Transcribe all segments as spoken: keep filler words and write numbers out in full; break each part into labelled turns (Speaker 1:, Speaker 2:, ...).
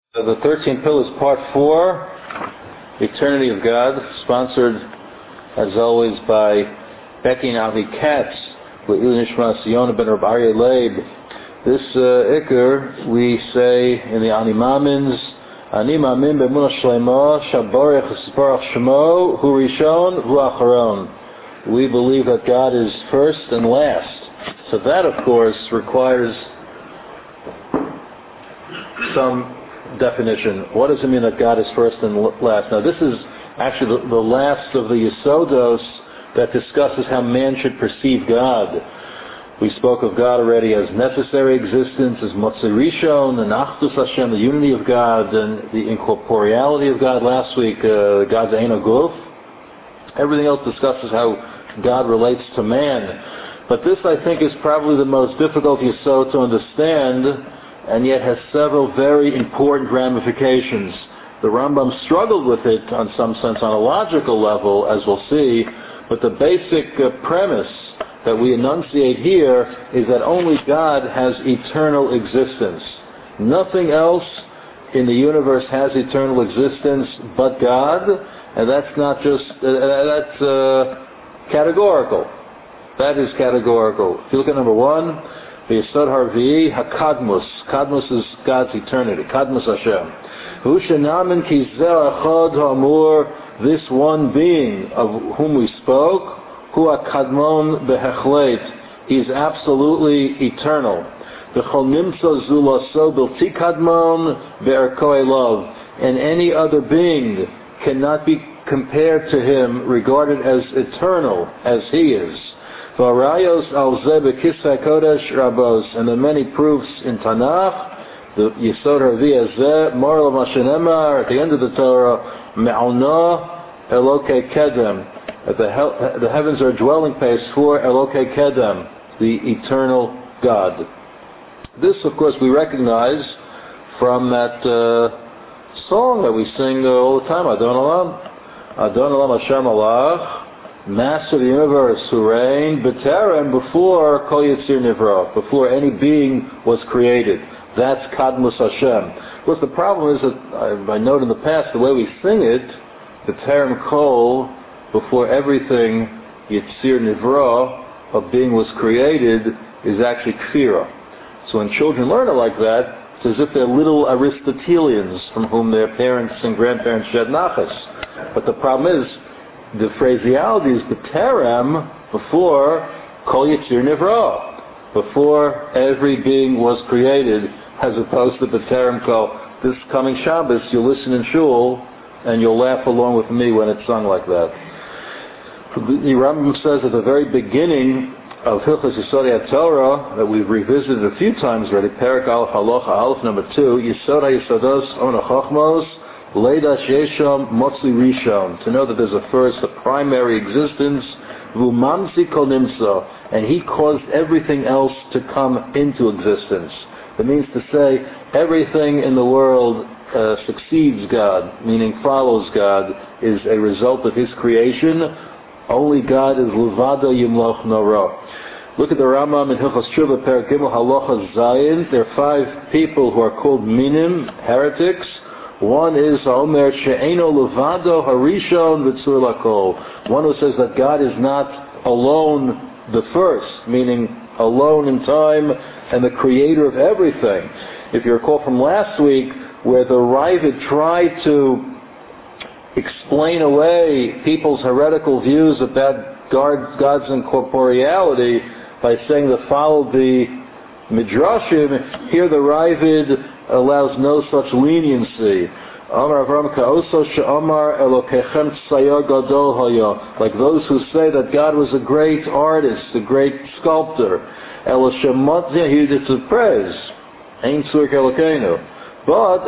Speaker 1: Uh, the thirteen Pillars, Part four, Eternity of God, sponsored, as always, by Becky and Avi Katz, with Ilan Ishmael Yonah ben Reb Aryeh Leib. This uh, Iker, we say in the Ani Mamins, Ani Mamin b'emunah shlema, shaborech esparach shmo, hu rishon, hu acharon. We believe that God is first and last. So that, of course, requires some definition. What does it mean that God is first and last? Now, this is actually the, the last of the Yesodos that discusses how man should perceive God. We spoke of God already as necessary existence, as Motzei Rishon, and Achdus Hashem, the unity of God, and the incorporeality of God last week, uh, God's Ein HaGuf. Everything else discusses how God relates to man. But this, I think, is probably the most difficult Yesod to understand, and yet has several very important ramifications. The Rambam struggled with it on some sense on a logical level, as we'll see, but the basic uh, premise that we enunciate here is that only God has eternal existence. Nothing else in the universe has eternal existence but God, and that's not just, uh, that's uh, categorical. That is categorical. If you look at number one, the Yesod Harvi'i, HaKadmus. Kadmus is God's eternity. Kadmus Hashem. Hu shenamin ki zeh echad ha'amur, this one being of whom we spoke, Hu HaKadmon behechlet, he is absolutely eternal. V'chol nimtza zulaso bilti kadmon be'erko elav, and any other being cannot be compared to him, regarded as eternal as he is. V'arayos al zeh b'kisvei kodesh rabos, and the many proofs in Tanakh, the Yesod Harvi'i zeh, moral of Mashenemar, at the end of the Torah, me'alna elokei kedem, that the, he- the heavens are a dwelling place for Elokei Kedem, the eternal God. This, of course, we recognize from that uh, song that we sing uh, all the time, Adon Olam. Adon Olam Hashem Alach, Master of the universe who reigned, B'terem, before Kol Yitzir Nivra, before any being was created. That's Kadmus Hashem. Of course, the problem is that, I, I note in the past, the way we sing it, B'terem Kol, before everything, Yitzir Nivra, a being was created, is actually Kfira. So when children learn it like that, it's as if they're little Aristotelians from whom their parents and grandparents shed nachas. But the problem is, the phraseology is B'terem, before Kol Yitzir Nivra, before every being was created, as opposed to B'terem Kol. This coming Shabbos, you'll listen in shul, and you'll laugh along with me when it's sung like that. The Rambam says at the very beginning of Hilchos Yesodei HaTorah, that we've revisited a few times already, Perek Aleph Halacha Aleph number two, Yesod HaYesodos Ona Chochmos, Leida Shesham Motzei Rishon, to know that there's a first, a primary existence, V'umamsi Kol Nimtza, and he caused everything else to come into existence. That means to say, everything in the world uh, succeeds God, meaning follows God, is a result of his creation. Only God is Levada Yimloch Nora. Look at the Rambam in Hilchos Tshuva, Perek Gimel Halacha Zayin. There are five people who are called Minim, heretics. One is Omer She'eno Levado Harishon V'tzur Lakol. One who says that God is not alone the first, meaning alone in time and the creator of everything. If you recall from last week, where the Ravid tried to explain away people's heretical views about God, God's incorporeality by saying that followed the Midrashim, here the Ravid allows no such leniency. Like those who say that God was a great artist, a great sculptor. It's a praise. Ein tzurk Elokeinu. But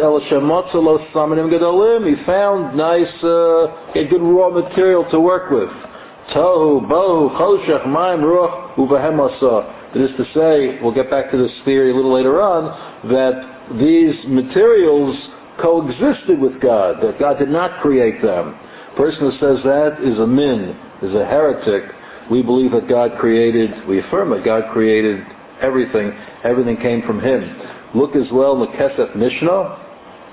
Speaker 1: he found nice, uh, a good raw material to work with. Tohu, bohu, choshech, maim, ruach, uvahemasa. That is to say, we'll get back to this theory a little later on, that these materials coexisted with God, that God did not create them. A person who says that is a min, is a heretic. We believe that God created, we affirm that God created everything. Everything came from him. Look as well in the Kesef Mishnah,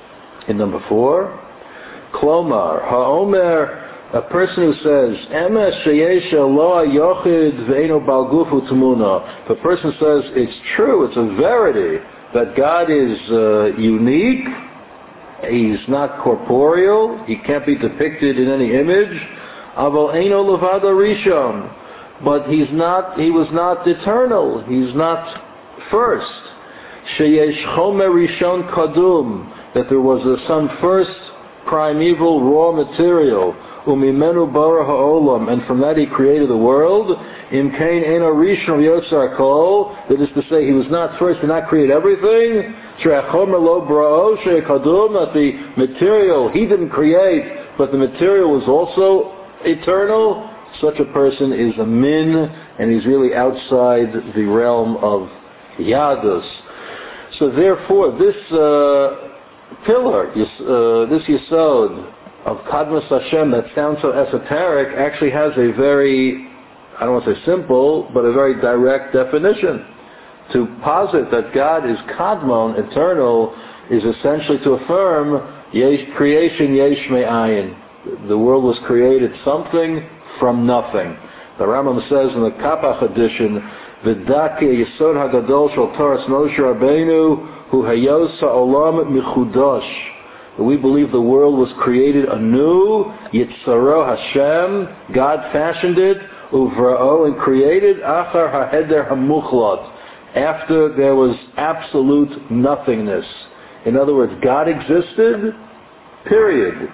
Speaker 1: In number four, Klomar, Ha'omer, a person who says, Emes sheyesh Eloah yochid ve'eno bal gufu tmuna. If a person says, it's true, it's a verity, that God is uh, unique, he's not corporeal, he can't be depicted in any image, aval eino levado rishon, but he's not, he was not eternal, he's not first. Sheyesh chomer rishon kadum, that there was a, some first primeval raw material, umimenu bara ha'olam, and from that he created the world. Im kain eno rishon yotzar kol, that is to say, he was not first, did not create everything. She'achomer lo bra'o she'kadum, that the material he didn't create, but the material was also eternal. Such a person is a min, and he's really outside the realm of Yadus. So therefore, this uh, pillar, uh, this Yesod of Kadmas Hashem that sounds so esoteric actually has a very, I don't want to say simple, but a very direct definition. To posit that God is Kadmon, eternal, is essentially to affirm yesh, creation yesh me'ayin. The world was created something from nothing. The Rambam says in the Kapach edition, V'dake Yesod HaGadol Shel Torah Moshe Rabbeinu Hu Hayosa Olam Mechudosh. We believe the world was created anew, Yitzaro Hashem, God fashioned it, Uvra'o, and created Achar HaHeder HaMuchlot, after there was absolute nothingness. In other words, God existed, period.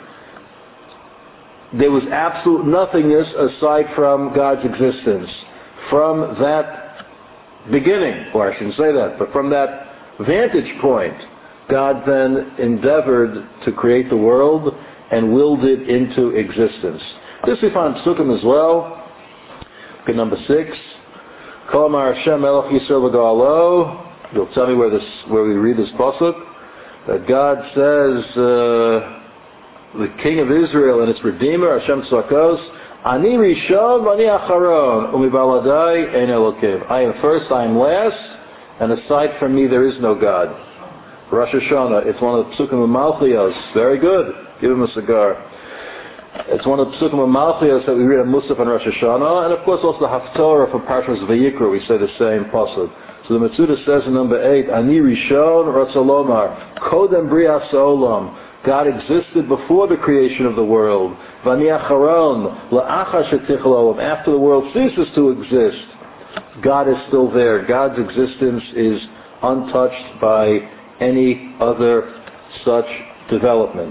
Speaker 1: There was absolute nothingness aside from God's existence. From that beginning, or I shouldn't say that, but from that vantage point, God then endeavored to create the world and willed it into existence. This we find in Sukkim as well. Okay, number six. Kol Amar Hashem Melech Yisrael v'Ga'alo. You'll tell me where this, where we read this pasuk. That God says, uh, the King of Israel and its Redeemer, Hashem Tzvakos, Ani Rishon Ani Acharon Umibaladai Ein Elokim. I am first, I am last, and aside from me there is no God. Rosh Hashanah, it's one of the Psukim of Malchios. Very good. Give him a cigar. It's one of the Psukim of Malchios that we read on Musaf and Rosh Hashanah, and of course also the Haftorah from Parshas Vayikra, we say the same pasuk. So the Metzudah says in number eight, Ani Rishon Ratzalomar, Kodem Brias Olam. God existed before the creation of the world. Vani Acharon, La'achar Shetichl Olam. After the world ceases to exist, God is still there. God's existence is untouched by any other such development.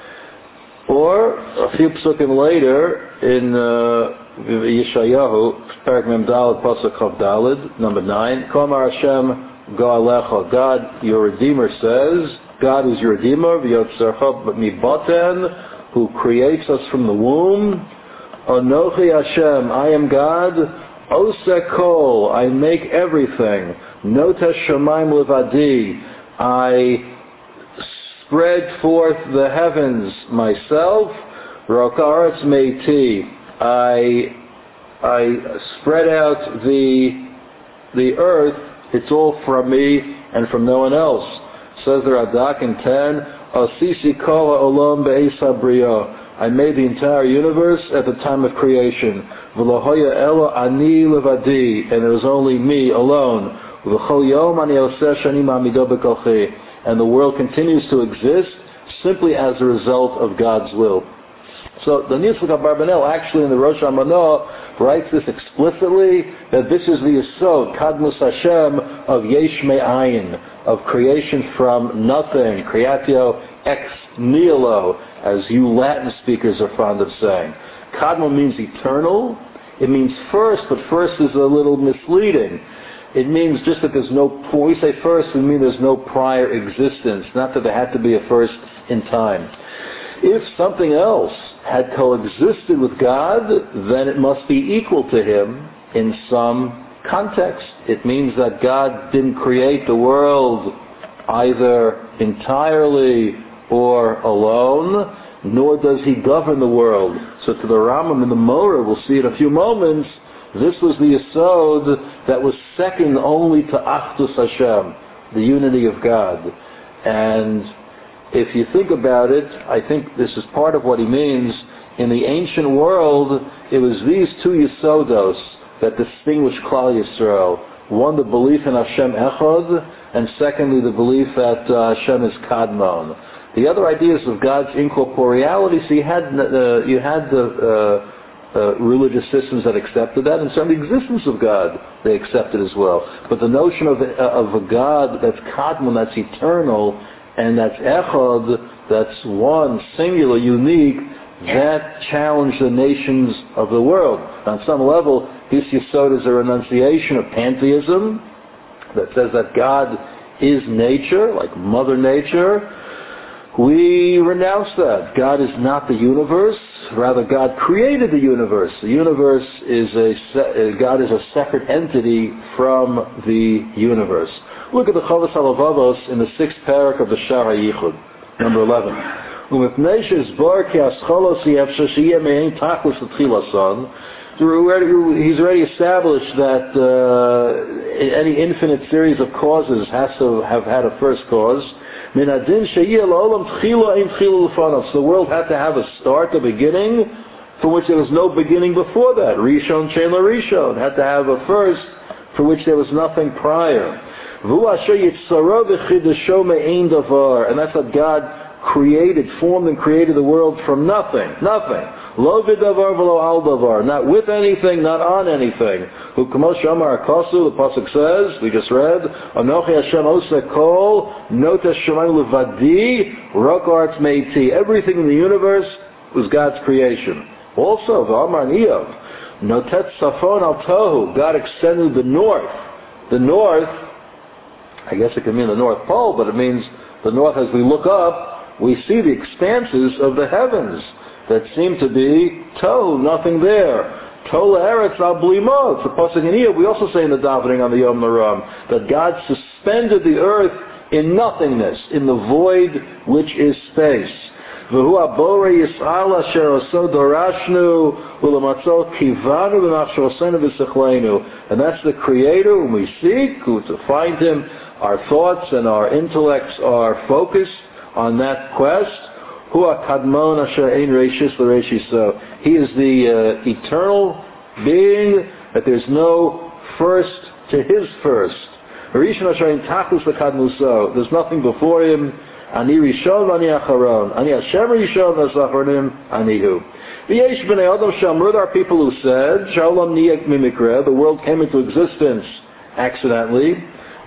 Speaker 1: Or, a few psukim later, in uh, Yeshayahu, Parak Mem Daled, Pasuk Chav Daled, number nine, Komar Hashem Go'alecha, God, your Redeemer says, God is your Redeemer, V'yotzercha mibaten, who creates us from the womb. Anochi Hashem, I am God, Oseh kol, I make everything. Notesh shamayim levadi, I spread forth the heavens myself. Rokaretz meiti, I I spread out the the earth. It's all from me and from no one else. Says the Radak in ten, Asisi kol ha'olam be'eis habriya. I made the entire universe at the time of creation. V'lohoya elo ani levadi, and it was only me alone. V'chol yom ani oseh shani ma'amido b'kolchi. And the world continues to exist simply as a result of God's will. So the Yitzchak Abarbanel actually in the Rosh Hashanah writes this explicitly, that this is the Yesod, Kadmus Hashem, of Yesh Me'ayin, of creation from nothing, Creatio ex nihilo, as you Latin speakers are fond of saying. Kadmo means eternal. It means first, but first is a little misleading. It means just that there's no, when we say first, we mean there's no prior existence, not that there had to be a first in time. If something else had coexisted with God, then it must be equal to Him in some context. It means that God didn't create the world either entirely or alone, nor does He govern the world. So to the Rambam in the Moreh, we'll see in a few moments, this was the Yesod that was second only to Achdus Hashem, the unity of God. And if you think about it, I think this is part of what he means. In the ancient world, it was these two Yesodos that distinguished Klal Yisrael. One, the belief in Hashem Echad, and secondly, the belief that uh, Hashem is Kadmon. The other ideas of God's incorporeality, so you had, uh, you had the uh, uh, religious systems that accepted that, and certainly the existence of God they accepted as well. But the notion of, uh, of a God that's Kadmon, that's eternal, and that's Echad, that's one, singular, unique, that challenged the nations of the world. On some level, this Yesod is a renunciation of pantheism that says that God is nature, like Mother Nature. We renounce that. God is not the universe. Rather, God created the universe. The universe is a, God is a separate entity from the universe. Look at the Chovos HaLevavos in the sixth parak of the Shar HaYichud, number eleven. He's already established that uh, any infinite series of causes has to have had a first cause. So the world had to have a start, a beginning, for which there was no beginning before that. Rishon Shein La Rishon had to have a first, for which there was nothing prior. And that's what God created, formed and created the world from nothing. Nothing. Lo v'davar v'lo al davar. Not with anything, not on anything. Who k'mos shamar akasu, the pasuk says, we just read, Anochi Hashem oseh kol, not hashemayim levadi, rak arts meiti. Everything in the universe was God's creation. Also, v'amar Iyov, notet safon al tohu. God extended the north. The north, I guess it can mean the North Pole, but it means the north as we look up, we see the expanses of the heavens that seem to be tohu, nothing there. Tohu eretz al blimo. It's the pasuk in Iyov. We also say in the davening on the Yom Naram that God suspended the earth in nothingness, in the void which is space. V'hu abore yis'al asher oso dorashnu v'lamatzot kivanu v'machshosenu v'sechlenu. And that's the Creator whom we seek, who to find Him, our thoughts and our intellects are focused on that quest. Hu kadmon asher ein reishis l'reishiso. He is the uh, eternal being that there's no first to His first. Rishon asher ein tachlis l'kadmuso. There's nothing before Him. Ani rishon ani acharon. Ani Hashem rishon v'sacharonim ani hu. V'yesh b'nei adam shamru. There are people who said shalom niyek mimikre. The world came into existence accidentally.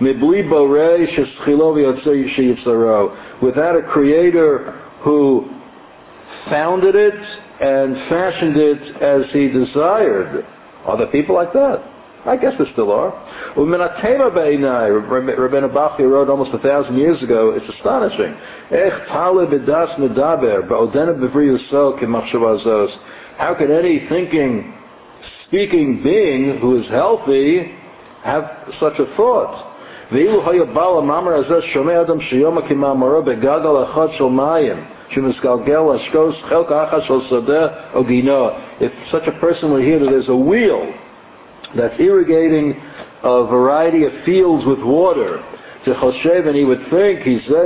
Speaker 1: Without a creator who founded it and fashioned it as he desired. Are there people like that? I guess there still are. Rabbeinu Bachya wrote almost a thousand years ago, it's astonishing. How can any thinking, speaking being who is healthy have such a thought? If such a person would hear that there's a wheel that's irrigating a variety of fields with water, and he would think,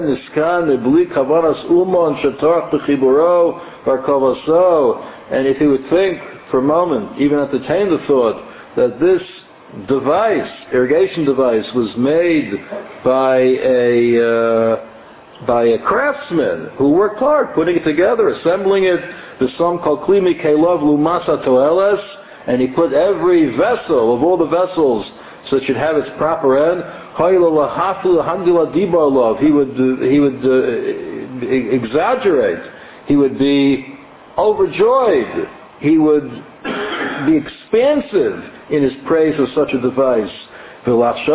Speaker 1: and if he would think for a moment, even entertain the thought that this device, irrigation device, was made by a uh, by a craftsman who worked hard putting it together, assembling it. There's some called Klimi Kelov Lumasa Toeles, and he put every vessel of all the vessels so it should have its proper end. He would uh, he would uh, exaggerate. He would be overjoyed. He would be expansive in his praise of such a device. If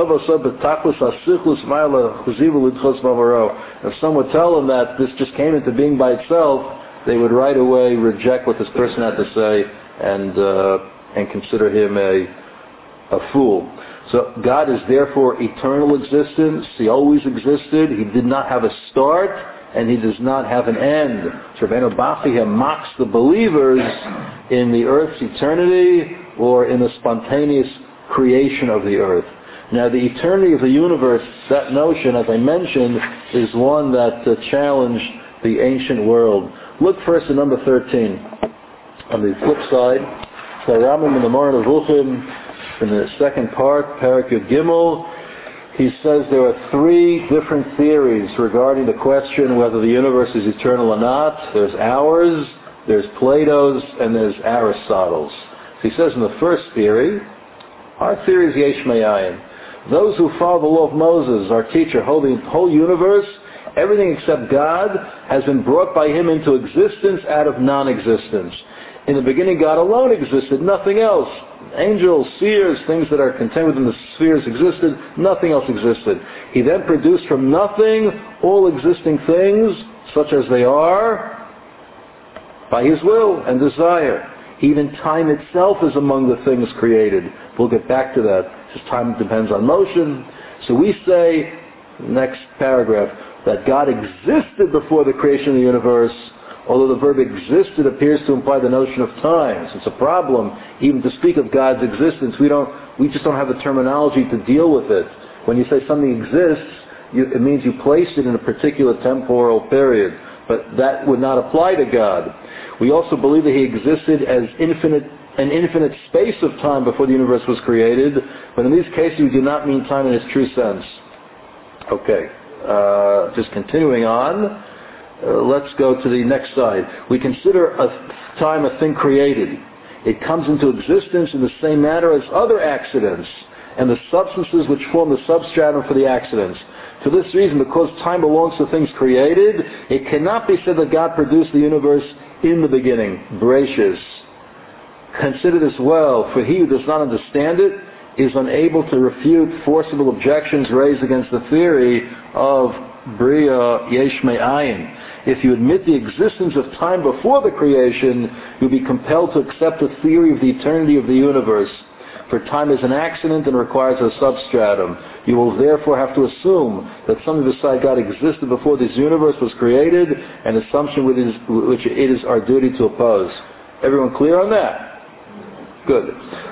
Speaker 1: some would tell him that this just came into being by itself, they would right away reject what this person had to say and uh, and consider him a a fool. So God is therefore eternal existence. He always existed. He did not have a start, and He does not have an end. So Rabbeinu Bachya mocks the believers in the earth's eternity or in the spontaneous creation of the earth. Now, the eternity of the universe, that notion, as I mentioned, is one that uh, challenged the ancient world. Look first at number thirteen. On the flip side, the Rambam in the Moreh Nevuchim, in the second part, Parak Yud Gimel, he says there are three different theories regarding the question whether the universe is eternal or not. There's ours, there's Plato's, and there's Aristotle's. So he says in the first theory, our theory is Yesh Me'ayin. Those who follow the law of Moses, our teacher, hold the whole universe, everything except God, has been brought by him into existence out of non-existence. In the beginning, God alone existed, nothing else. Angels, seers, things that are contained within the spheres existed, nothing else existed. He then produced from nothing all existing things, such as they are, by his will and desire. Even time itself is among the things created. We'll get back to that, because time depends on motion. So we say, next paragraph, that God existed before the creation of the universe, although the verb existed appears to imply the notion of time. So it's a problem even to speak of God's existence. We don't, we just don't have the terminology to deal with it. When you say something exists, you, it means you place it in a particular temporal period. But that would not apply to God. We also believe that he existed as infinite, an infinite space of time before the universe was created. But in these cases, we do not mean time in its true sense. Okay, uh, just continuing on. Uh, let's go to the next side. We consider a time a thing created. It comes into existence in the same manner as other accidents and the substances which form the substratum for the accidents. For this reason, because time belongs to things created, it cannot be said that God produced the universe in the beginning. Bereshis. Consider this well, for he who does not understand it is unable to refute forcible objections raised against the theory of Bria Yesh Me'ayin. If you admit the existence of time before the creation, you'll be compelled to accept the theory of the eternity of the universe. For time is an accident and requires a substratum. You will therefore have to assume that something beside God existed before this universe was created, an assumption which, is, which it is our duty to oppose. Everyone clear on that? Good.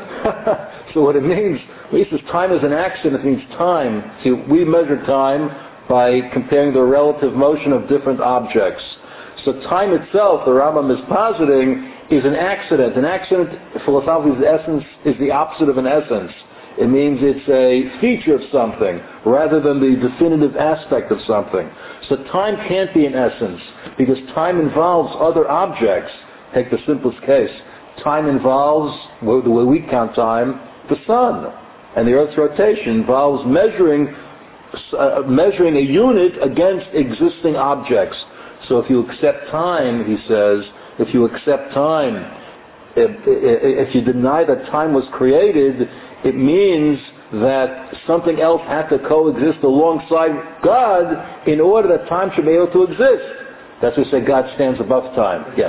Speaker 1: So what it means, when he says time is an accident, it means time. See, we measure time by comparing the relative motion of different objects. So time itself, the Rambam is positing, is an accident. An accident, philosophically, the essence is the opposite of an essence. It means it's a feature of something rather than the definitive aspect of something. So time can't be an essence because time involves other objects. Take the simplest case. Time involves, the way we count time, the sun. And the Earth's rotation involves measuring, uh, measuring a unit against existing objects. So if you accept time, he says, if you accept time, if, if you deny that time was created, it means that something else had to coexist alongside God in order that time should be able to exist. That's what we say God stands above time. Yes.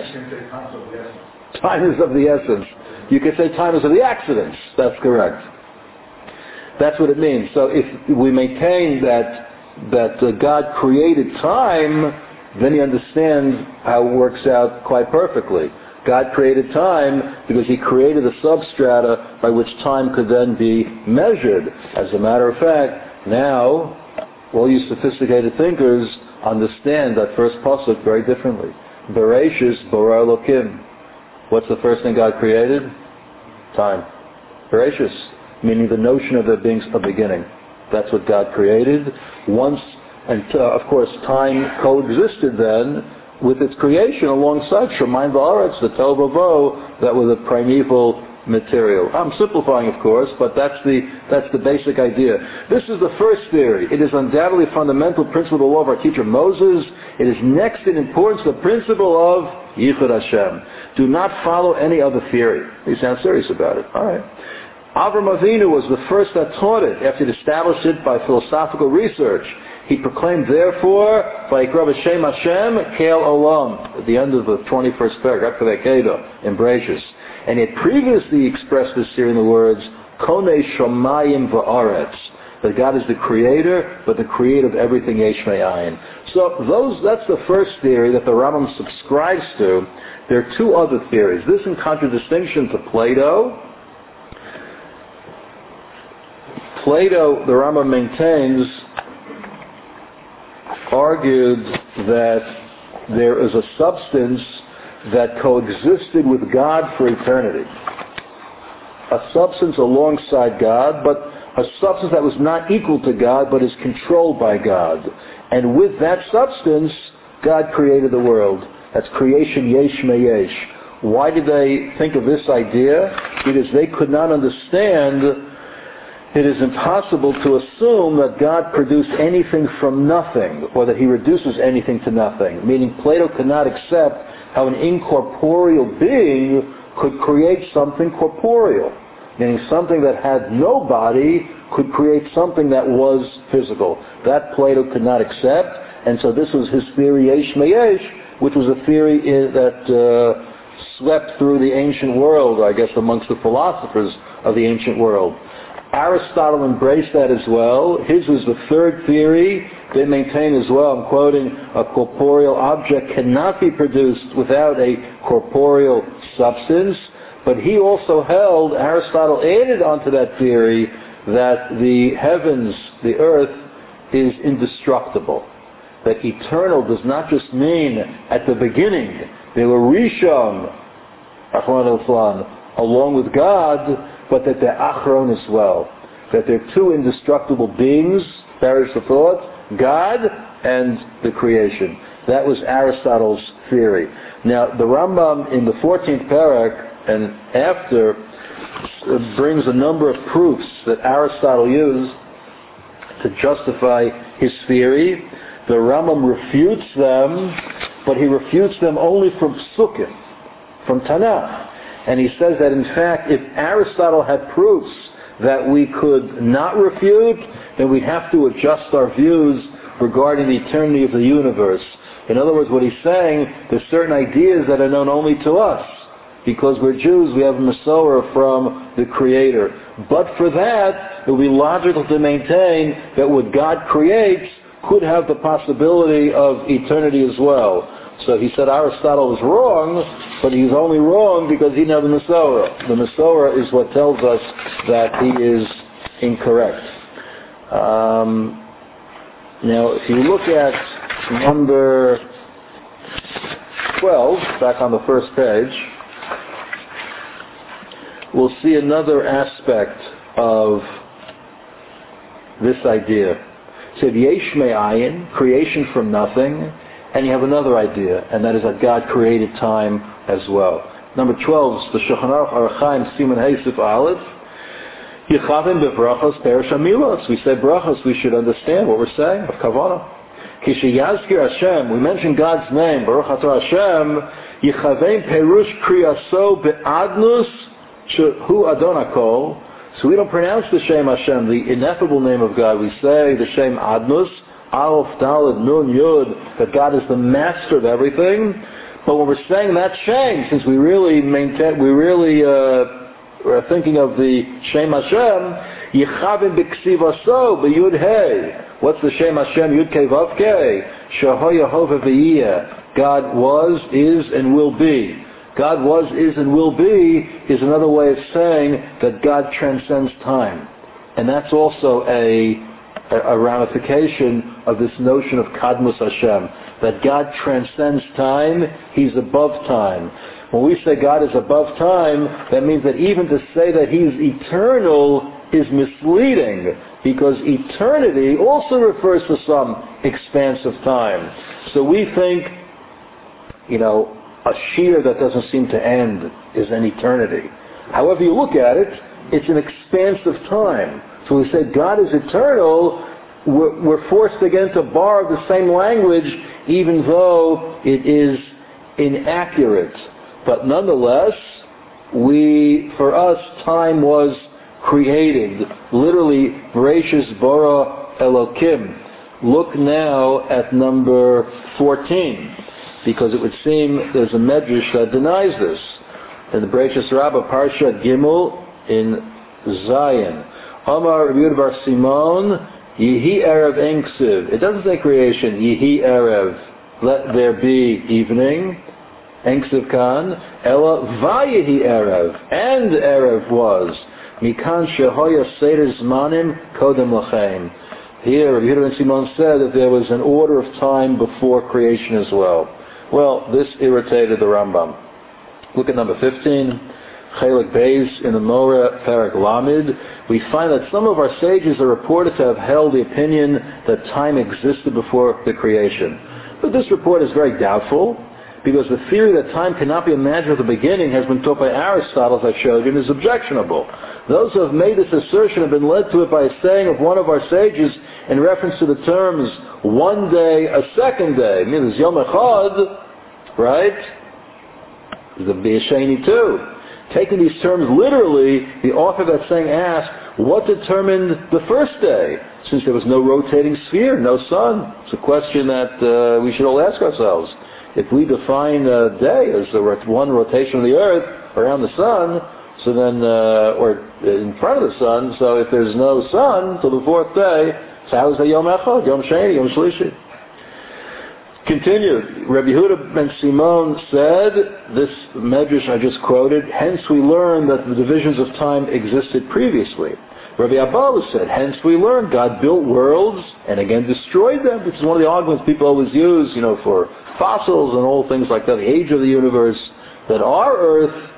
Speaker 1: Time is of the essence. You can say time is of the accidents. That's correct. That's what it means. So if we maintain that that uh, God created time, then you understand how it works out quite perfectly. God created time because he created a substrata by which time could then be measured. As a matter of fact, now all you sophisticated thinkers understand that first pasuk very differently. Bereshis bara Elokim. What's the first thing God created? Time. Bereshis, meaning the notion of there being a beginning. That's what God created. Once, and uh, of course, time coexisted then with its creation alongside Shemayim Va'aretz, the Tohu Vavohu, that were the primeval material. I'm simplifying, of course, but that's the that's the basic idea. This is the first theory. It is undoubtedly a fundamental principle of the law of our teacher Moses. It is next in importance the principle of Yichud Hashem. Do not follow any other theory. You sound serious about it. All right. Avram Avinu was the first that taught it after he established it by philosophical research. He proclaimed, therefore, Vayikra B'Shem Hashem Keil Olam, at the end of the twenty-first paragraph of Kedah, in Bereshis. And he had previously expressed this here in the words, Konei Shomayim Va'aretz, that God is the creator, but the creator of everything Yesh Me'ayin. So those, that's the first theory that the Rambam subscribes to. There are two other theories. This in contradistinction to Plato. Plato, the Rambam maintains, argued that there is a substance that coexisted with God for eternity. A substance alongside God, but a substance that was not equal to God, but is controlled by God. And with that substance, God created the world. That's creation yesh meyesh. Why did they think of this idea? Because they could not understand it is impossible to assume that God produced anything from nothing, or that he reduces anything to nothing. Meaning Plato could not accept how an incorporeal being could create something corporeal. Meaning something that had no body could create something that was physical. That Plato could not accept, and so this was his theory, yesh meyesh, which was a theory that uh, swept through the ancient world, I guess, amongst the philosophers of the ancient world. Aristotle embraced that as well. His was the third theory. They maintain as well, I'm quoting, a corporeal object cannot be produced without a corporeal substance. But he also held, Aristotle added onto that theory, that the heavens, the earth, is indestructible. That eternal does not just mean at the beginning. They were Rishon, along with God, but that they're Achron as well. That they're two indestructible beings, perish the thought, God and the creation. That was Aristotle's theory. Now, the Rambam in the fourteenth parak and after brings a number of proofs that Aristotle used to justify his theory. The Rambam refutes them, but he refutes them only from Psukim, from Tanakh. And he says that in fact, if Aristotle had proofs that we could not refute, then we'd have to adjust our views regarding the eternity of the universe. In other words, what he's saying, there's certain ideas that are known only to us. Because we're Jews, we have a Masorah from the Creator. But for that, it would be logical to maintain that what God creates could have the possibility of eternity as well. So he said Aristotle was wrong, but he's only wrong because he didn't have the Masorah. The Masorah is what tells us that he is incorrect. Um, now, if you look at number twelve, back on the first page, we'll see another aspect of this idea. It said yesh me'ayin, creation from nothing, and you have another idea, and that is that God created time as well. Number twelve is the Shulchan Aruch Orach Chaim Siman Heisif Aleph. Yechavim bebrachos perish hamilos. We say brachos, we should understand what we're saying of kavanah. Kishiyazkir Hashem, we mention God's name, Baruch Atah Hashem. Yechavim perush kriyaso be'adnus hu Adon HaKol. So we don't pronounce the Shem Hashem, the ineffable name of God. We say the Shem Adnus, Aleph, Dalet, Nun, Yud, that God is the master of everything. But when we're saying that Shem, since we really maintain, we really uh, are thinking of the Shem Hashem, Yechavim b'ksivaso b'Yud Hey. What's the Shem Hashem? Yud Kei Vav Kei. Shaho Yehovah V'yiyeh. God was, is, and will be. God was, is, and will be is another way of saying that God transcends time. And that's also a, a ramification of this notion of Kadmus Hashem, that God transcends time, He's above time. When we say God is above time, that means that even to say that He's eternal is misleading, because eternity also refers to some expanse of time. So we think, you know, a shear that doesn't seem to end is an eternity. However you look at it, it's an expanse of time. So we say God is eternal, we're, we're forced again to borrow the same language, even though it is inaccurate. But nonetheless, we, for us, time was created. Literally, Bereshis bara Elokim. Look now at number fourteen. Because it would seem there's a medrash that denies this. In the Bereshis Rabbah, Parshat Gimel in Zion. Amar Rabbi Yehuda bar Simon, Yehi Erev Ein Ksiv. It doesn't say creation, Yehi Erev, let there be evening, Ein Ksiv Kan, Ela Vayehi Erev, and Erev was. Mikan shehoya seder zmanim kodem lachaim. Here, Rabbi Yehuda ben Simon said that there was an order of time before creation as well. Well, this irritated the Rambam. Look at number fifteen, Chelik Beis in the Moreh Perek Lamed. We find that some of our sages are reported to have held the opinion that time existed before the creation. But this report is very doubtful, because the theory that time cannot be imagined at the beginning has been taught by Aristotle, as I showed you, and is objectionable. Those who have made this assertion have been led to it by a saying of one of our sages in reference to the terms one day, a second day. I mean, there's Yom Echad, right? There's a B'Yasheni too. Taking these terms literally, the author of that saying asked, what determined the first day? Since there was no rotating sphere, no sun. It's a question that uh, we should all ask ourselves. If we define a day as the one rotation of the earth around the sun, so then, uh, or in front of the sun, so if there's no sun till the fourth day, so how is that Yom Echad, Yom Sheni, Yom Shlishi? Continued, Rabbi Yehuda ben Simon said, this medrash I just quoted, hence we learn that the divisions of time existed previously. Rabbi Abba said, hence we learn God built worlds and again destroyed them, which is one of the arguments people always use, you know, for fossils and all things like that, the age of the universe, that our earth,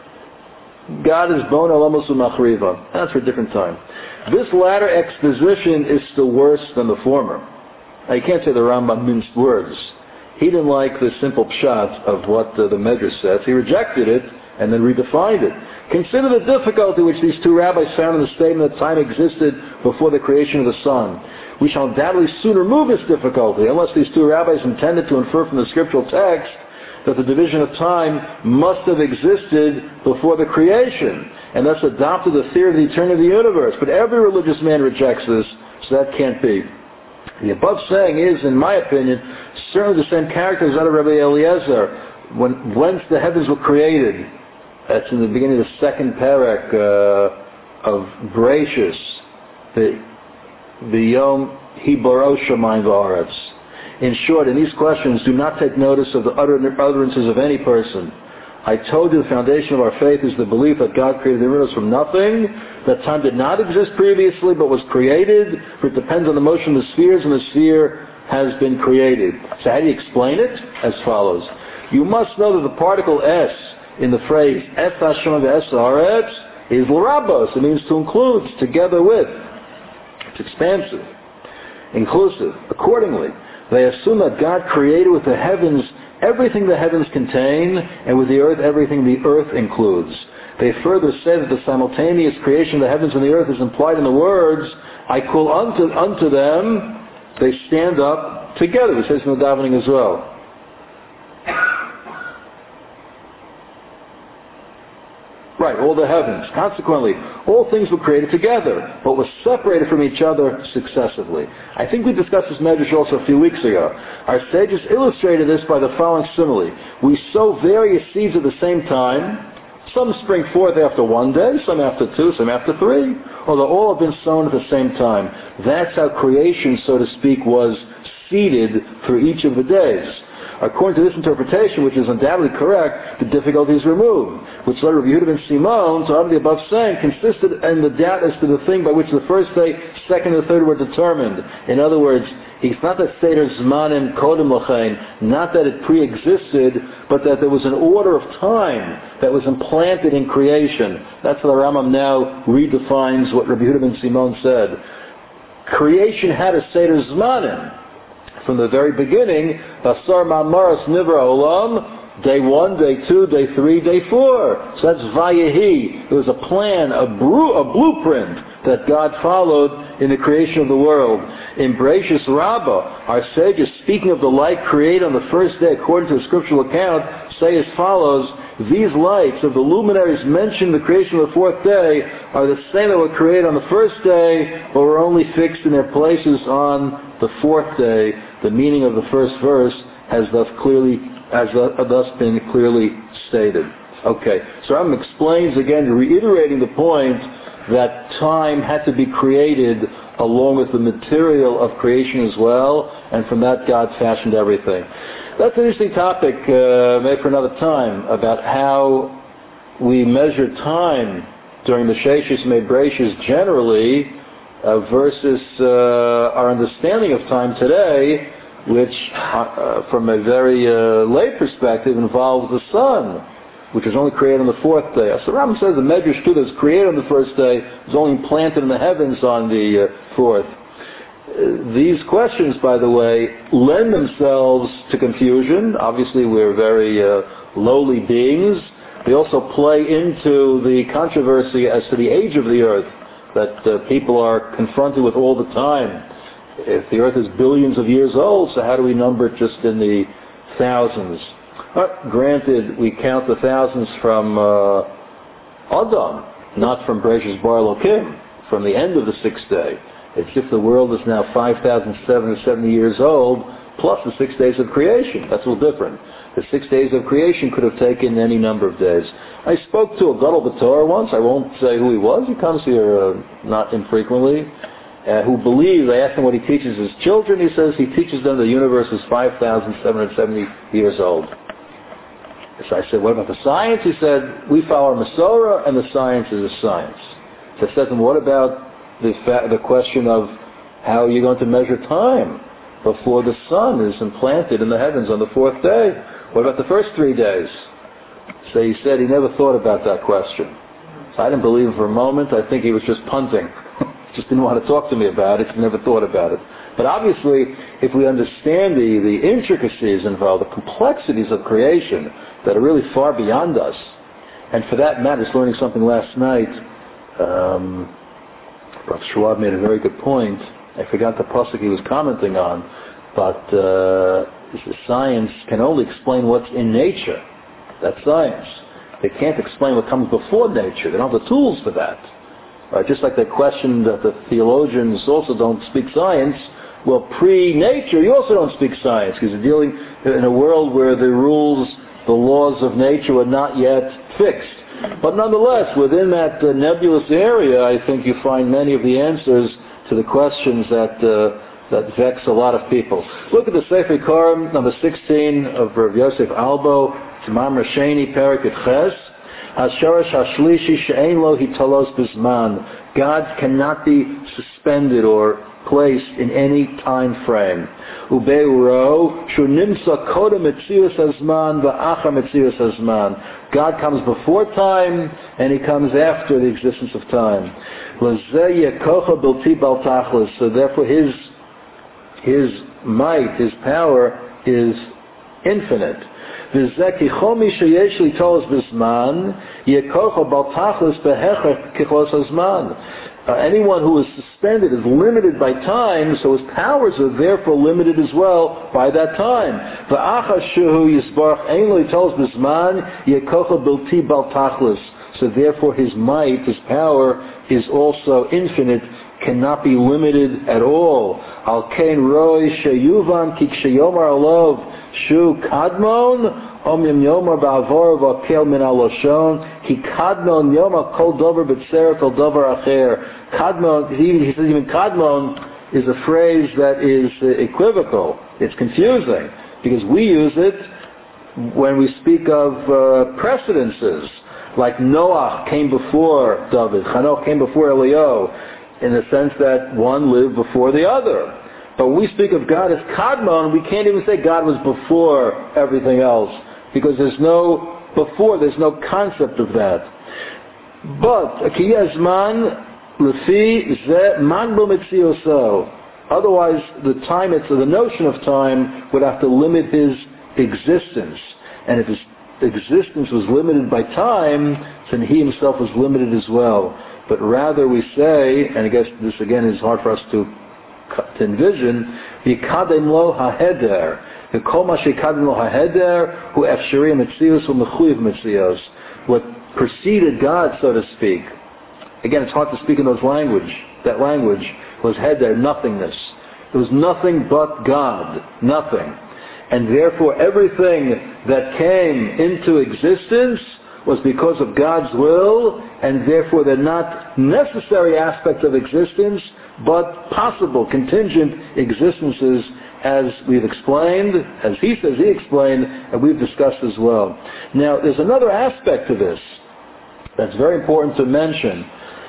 Speaker 1: God is bona lamos u'machriva. That's for a different time. This latter exposition is still worse than the former. Now you can't say the Rambam minced words. He didn't like the simple pshat of what uh, the Medrash says. He rejected it and then redefined it. Consider the difficulty which these two rabbis found in the statement that time existed before the creation of the sun. We shall undoubtedly soon remove this difficulty, unless these two rabbis intended to infer from the scriptural text that the division of time must have existed before the creation, and thus adopted the theory of the eternity of the universe. But every religious man rejects this, so that can't be. The above saying is, in my opinion, certainly the same character as that of Rabbi Eliezer. When, once the heavens were created, that's in the beginning of the second parak uh, of Bereshis, the the Yom Hibaro Shamayim V'Aretz. In short, in these questions, do not take notice of the utter, utterances of any person. I told you the foundation of our faith is the belief that God created the universe from nothing, that time did not exist previously but was created, for it depends on the motion of the spheres, and the sphere has been created. So how do you explain it? As follows. You must know that the particle S in the phrase Es Hashem V'Es Haaretz is l'rabos. It means to include, together with. It's expansive, inclusive. Accordingly, they assume that God created with the heavens everything the heavens contain, and with the earth everything the earth includes. They further say that the simultaneous creation of the heavens and the earth is implied in the words, I call unto, unto them, they stand up together. It says in the davening as well. Right, all the heavens. Consequently, all things were created together, but were separated from each other successively. I think we discussed this medrash also a few weeks ago. Our sages illustrated this by the following simile. We sow various seeds at the same time. Some spring forth after one day, some after two, some after three, although all have been sown at the same time. That's how creation, so to speak, was seeded through each of the days. According to this interpretation, which is undoubtedly correct, the difficulty is removed, which led Rabbi Yehuda ben Simon to utter the above saying consisted in the doubt as to the thing by which the first day, second, and third were determined. In other words, it's not that Seder Zmanim Kodem Lachain, not that it pre-existed, but that there was an order of time that was implanted in creation. That's what the Rambam now redefines what Rabbi Yehuda ben Simon said. Creation had a Seder Zmanim. From the very beginning, Basar Ma'amaras Nivra Olam, day one, day two, day three, day four. So that's Vayehi. It was a plan, a, bru- a blueprint that God followed in the creation of the world. In Bereshis Rabbah, our sages, speaking of the light created on the first day according to the scriptural account, say as follows, these lights of the luminaries mentioned in the creation of the fourth day are the same that were created on the first day, but were only fixed in their places on the fourth day. The meaning of the first verse has thus clearly has thus been clearly stated. Okay, so Rambam explains again, reiterating the point that time had to be created along with the material of creation as well, and from that God fashioned everything. That's an interesting topic, uh, maybe for another time, about how we measure time during the Sheshis Mebreshis generally, uh, versus uh, our understanding of time today, which, uh, from a very uh, lay perspective, involves the sun, which was only created on the fourth day. So Rambam says the Medrash too that's created on the first day was only implanted in the heavens on the uh, fourth. Uh, these questions, by the way, lend themselves to confusion. Obviously, we're very uh, lowly beings. They also play into the controversy as to the age of the earth that uh, people are confronted with all the time. If the earth is billions of years old, so how do we number it just in the thousands? Uh, granted, we count the thousands from uh, Adam, not from Bereshis Bar Elokim, from the end of the sixth day. It's if the world is now five thousand seven hundred seventy years old, plus the six days of creation. That's a little different. The six days of creation could have taken any number of days. I spoke to a Gadol B'Torah once. I won't say who he was. He comes here uh, not infrequently. Uh, who believes, I asked him what he teaches his children. He says he teaches them the universe is five thousand seven hundred seventy years old. So I said, what about the science? He said, we follow Masorah, and the science is a science. So I said to him, what about the, fa- the question of how you're going to measure time before the sun is implanted in the heavens on the fourth day? What about the first three days? So he said he never thought about that question. So I didn't believe him for a moment. I think he was just punting. Just didn't want to talk to me about it. He never thought about it. But obviously, if we understand the, the intricacies involved, the complexities of creation that are really far beyond us, and for that matter, just learning something last night, um, Rav Schwab made a very good point. I forgot the pasuk he was commenting on, but uh, science can only explain what's in nature. That's science. They can't explain what comes before nature. They don't have the tools for that. Right? Just like they questioned that the theologians also don't speak science. Well, pre-nature, you also don't speak science because you're dealing in a world where the rules, the laws of nature are not yet fixed. But nonetheless, within that uh, nebulous area, I think you find many of the answers to the questions that uh, that vex a lot of people. Look at the Sefer Korim, number sixteen of Rav Yosef Albo, Mamre Sheni, Perik et Ches. Hasharash Hashlishi She'ein Lo Hitalos Bizman. God cannot be suspended or placed in any time frame. Ubeuro Shunimsa Koda Metzius Hazman Va'acha Metzius Hazman. God comes before time and He comes after the existence of time. Lazeh Yekocha Bilti Bal Tachlis. So therefore His His might, His power is infinite. V'zeh kichomi sheyesh li tolos b'zman yekocha bal tachlis behechach kichos hazman. Anyone who is suspended is limited by time, so his powers are therefore limited as well by that time. V'achas shehu yisbarach ein li tolos b'zman yekocha bilti bal tachlis. So therefore his might, his power, is also infinite, cannot be limited at all. Al kein roi sheyuvan ki ksheyomar alov shu kadmon om yom yomar ba'avor v'akel min aloshon ki kadmon yomar kol dover b'tzer kol dover acher. Kadmon, he, he says even kadmon is a phrase that is equivocal. It's confusing because we use it when we speak of uh, precedences, like Noach came before David, Chanoch came before Eliyahu, in the sense that one lived before the other. But when we speak of God as Kadmon, we can't even say God was before everything else, because there's no before, there's no concept of that. But Akiyazman Lefi Ze Magbo Mitzioso. Otherwise, the time, it's the notion of time would have to limit his existence, and if his existence was limited by time, then he himself was limited as well. But rather we say, and I guess this again is hard for us to, to envision, Yikadem lo haheder. Kol ma shekadem lo haheder hu efshari metzios hu mechuyev metzios. What preceded God, so to speak. Again, it's hard to speak in those language. That language was heder, nothingness. There was nothing but God, nothing. And therefore everything that came into existence was because of God's will, and therefore they're not necessary aspects of existence, but possible, contingent existences, as we've explained, as he says he explained, and we've discussed as well. Now, there's another aspect to this. That's very important to mention.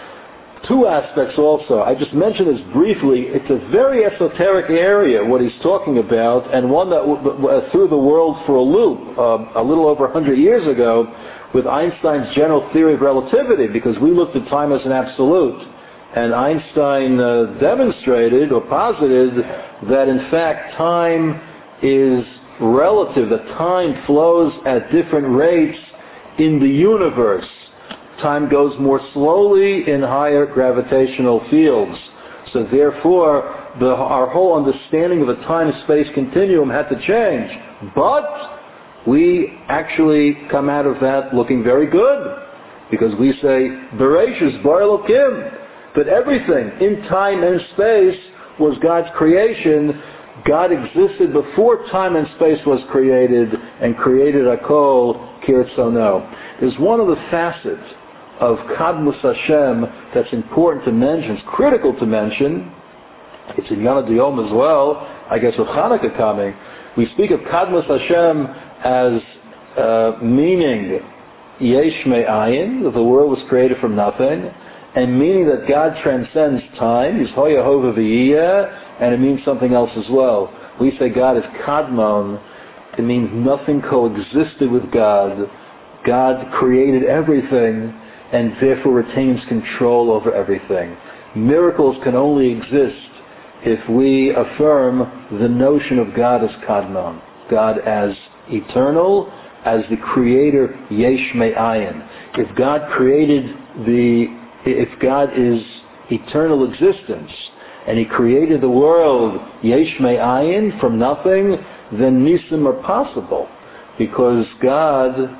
Speaker 1: Two aspects also. I just mentioned this briefly. It's a very esoteric area, what he's talking about, and one that w- threw the world for a loop uh, a little over one hundred years ago with Einstein's general theory of relativity, because we looked at time as an absolute. And Einstein uh, demonstrated or posited that in fact time is relative, that time flows at different rates in the universe. Time goes more slowly in higher gravitational fields. So therefore, the, our whole understanding of a time-space continuum had to change. But we actually come out of that looking very good, because we say, Bereshis bar Elokim, that everything in time and space was God's creation. God existed before time and space was created, and created Hakol Kirtzono. There's one of the facets of Kadmus Hashem that's important to mention, it's critical to mention. It's in Yana D'Yom as well, I guess with Hanukkah coming. We speak of Kadmus Hashem as uh, meaning Yesh Me'ayin, that the world was created from nothing, and meaning that God transcends time, He's Hoya Hova V'yiyah, and it means something else as well. We say God is Kadmon, it means nothing coexisted with God. God created everything, and therefore retains control over everything. Miracles can only exist if we affirm the notion of God as Kadmon, God as eternal, as the creator Yesh Me'ayin. If God created the, if God is eternal existence, and He created the world Yesh Me'ayin from nothing, then Nisim are possible, because God,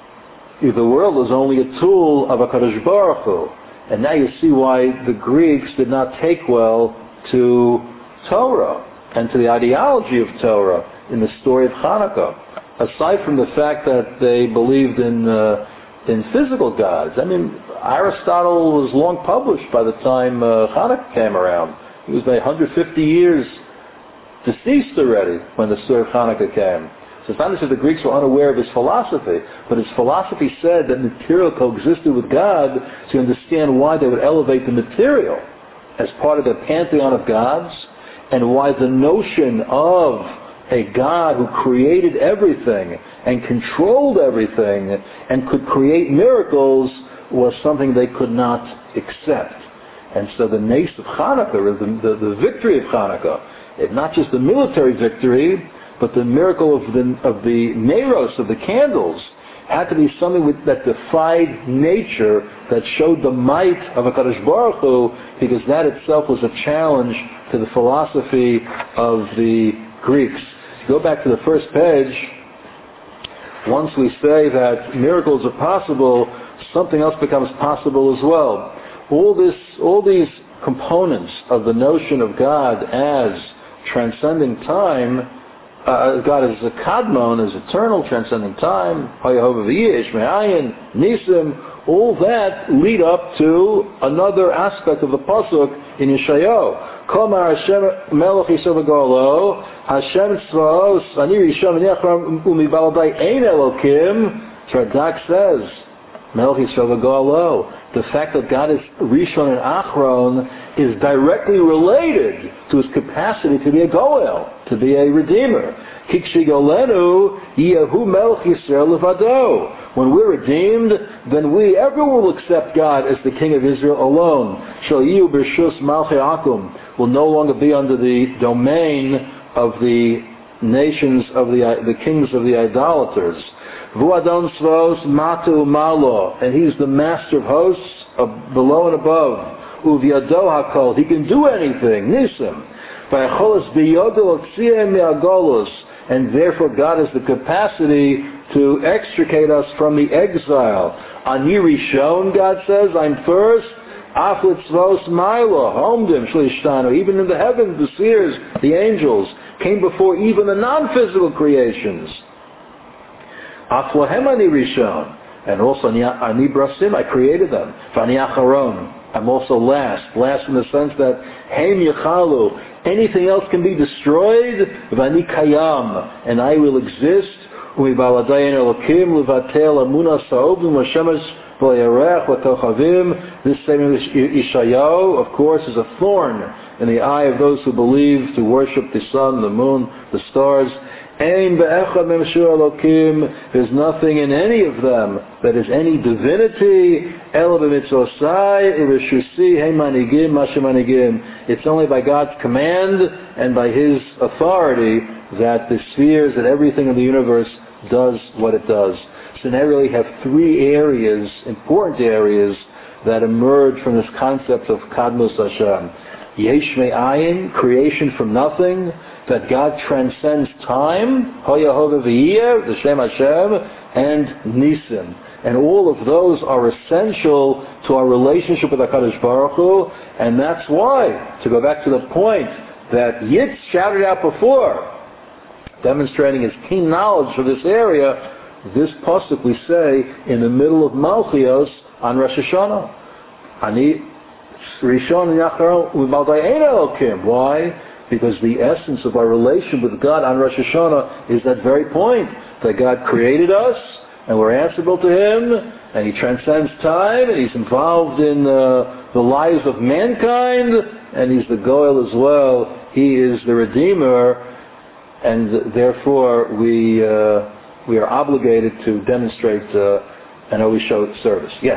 Speaker 1: the world is only a tool of HaKadosh Baruch Hu. And now you see why the Greeks did not take well to Torah and to the ideology of Torah in the story of Hanukkah. Aside from the fact that they believed in uh, in physical gods. I mean, Aristotle was long published by the time uh, Hanukkah came around. He was by one hundred fifty years deceased already when the story of Hanukkah came. So it's not as if the Greeks were unaware of his philosophy, but his philosophy said that material coexisted with God, to understand why they would elevate the material as part of the pantheon of gods, and why the notion of a God who created everything and controlled everything and could create miracles was something they could not accept. And so the nace of Hanukkah, or the, the, the victory of Hanukkah, it, not just the military victory, but the miracle of the of the Neros, of the candles, had to be something with, that defied nature, that showed the might of HaKadosh Baruch Hu, because that itself was a challenge to the philosophy of the Greeks. Go back to the first page. Once we say that miracles are possible, something else becomes possible as well. All this, all these components of the notion of God as transcending time, uh, God as a Kadmon, as eternal, transcending time, Hayahova V'yish, Me'ayin, Nisim, all that lead up to another aspect of the pasuk in Yeshayahu. Komar Hashem Melech Yisrael v'Golo, Hashem Tzvaos, Ani Rishon V'Nechram U'Mibaladai Ein Elokim. Radak says, Melech Yisrael v'Golo. The fact that God is Rishon and Achron is directly related to His capacity to be a Goel, to be a Redeemer. Kikshi Golenu Yehu Melech Yisrael Levado. When we're redeemed, then we, everyone will accept God as the King of Israel alone. Shal Yihu B'Rishus Malchei Akum, will no longer be under the domain of the nations of the the kings of the idolaters. Vuadon Svos Matu Malo, and He's the master of hosts, of below and above. Uvyado Hakol, He can do anything. Nisim. Vayacholos Biyodo Otziem Me'agolus, and therefore God has the capacity to extricate us from the exile. Ani Rishon, God says, I'm first. Aflit Svos Milo, Homdim Shlishtanu, even in the heavens, the seers, the angels, came before even the non-physical creations. Aflahem Ani Rishon, and also Ani Brasim, I created them. Vani Acharon, I'm also last. Last in the sense that Heim Yechalu, anything else can be destroyed. Vani Kayam, and I will exist. U'mibaladayin Elokim levatel amunas ha'obim v'shemesh v'yarech v'kochavim. This same Ishayahu, of course, is a thorn in the eye of those who believe to worship the sun, the moon, the stars. Ein be'echad memshur Elokim. There's nothing in any of them that is any divinity. Ela b'mitzvosai u'b'shusi hey manigim mashe manigim. It's only by God's command and by His authority that the spheres and everything in the universe does what it does. So now we really have three areas, important areas, that emerge from this concept of Kadmus Hashem. Yesh me'ayin, creation from nothing, that God transcends time, Hoyahova v'yeh, the Shem Hashem, and Nisim. And all of those are essential to our relationship with HaKadosh Baruch Hu, and that's why, to go back to the point that Yitz shouted out before, demonstrating his keen knowledge of this area, this pasuk we say in the middle of Malchios on Rosh Hashanah. Ani Rishon Yachar U'Maldayin Elokim. Why? Because the essence of our relation with God on Rosh Hashanah is that very point, that God created us, and we're answerable to Him, and He transcends time, and He's involved in uh, the lives of mankind, and He's the Goel as well. He is the Redeemer, and therefore we uh, we are obligated to demonstrate uh, and always show service. Yes?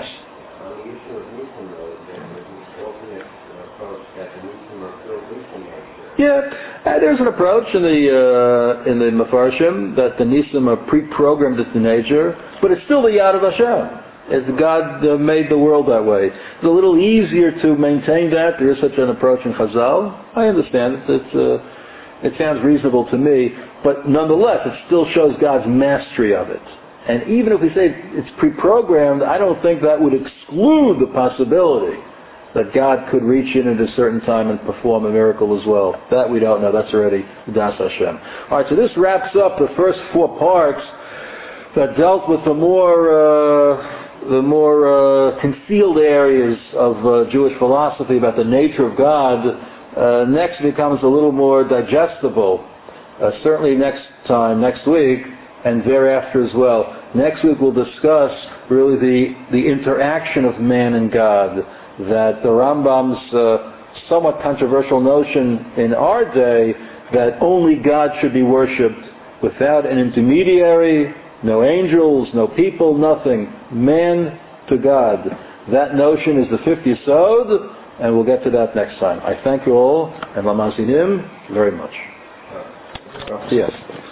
Speaker 1: Yeah, uh, there's an approach in the uh, in the Mefarshim that the Nisim are pre-programmed into nature, but it's still the Yad of Hashem. As God uh, made the world that way. It's a little easier to maintain that. There is such an approach in Chazal. I understand it. It's, uh, it sounds reasonable to me, but nonetheless, it still shows God's mastery of it. And even if we say it's pre-programmed, I don't think that would exclude the possibility that God could reach in at a certain time and perform a miracle as well. That we don't know. That's already Das Hashem. All right, so this wraps up the first four parts that dealt with the more uh, the more uh, concealed areas of uh, Jewish philosophy about the nature of God. Uh, next becomes a little more digestible. Uh, certainly next time, next week, and thereafter as well. Next week we'll discuss really the the interaction of man and God. That the Rambam's uh, somewhat controversial notion in our day that only God should be worshipped without an intermediary, no angels, no people, nothing. Man to God. That notion is the fifth Yesod, and we'll get to that next time. I thank you all, and Lamazinim very much. Yes.